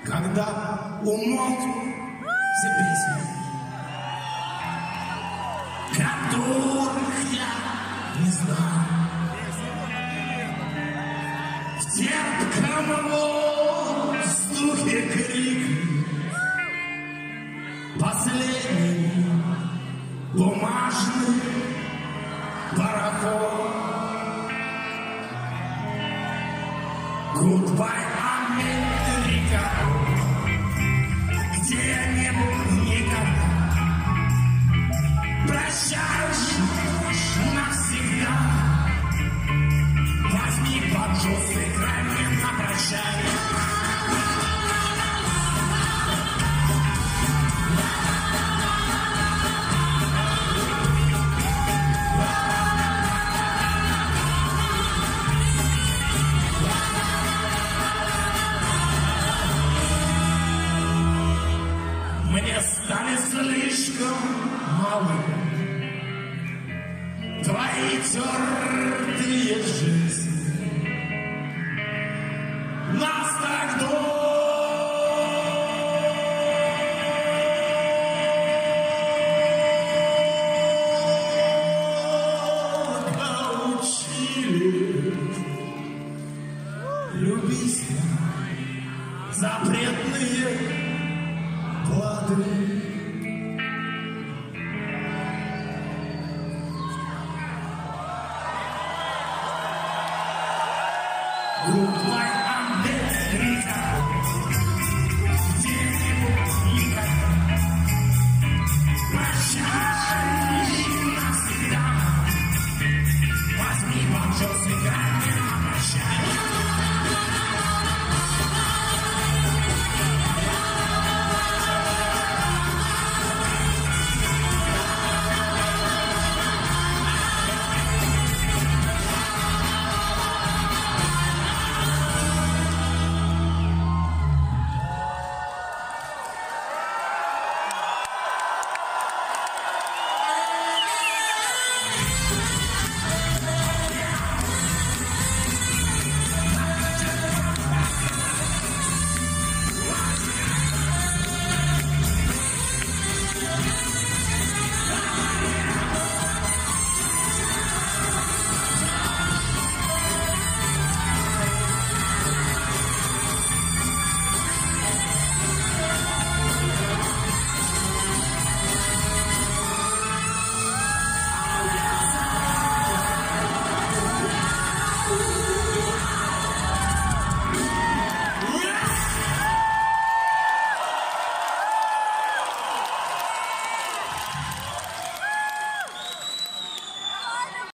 Когда умолкнут все песни, которых я не знаю, в терпком воздухе крик, последний бумажный пароход. Goodbye, Америка, где я не был никогда. Прощаешь навсегда. Возьми банджо, сыграй мне на прощание. Мне стали слишком малы твои тертые жизни. Нас так долго учили любить запретные плоды. Goodbye, Америка, где-нибудь никогда. Прощай навсегда. Возьми банджо, сыграй мне на прощание.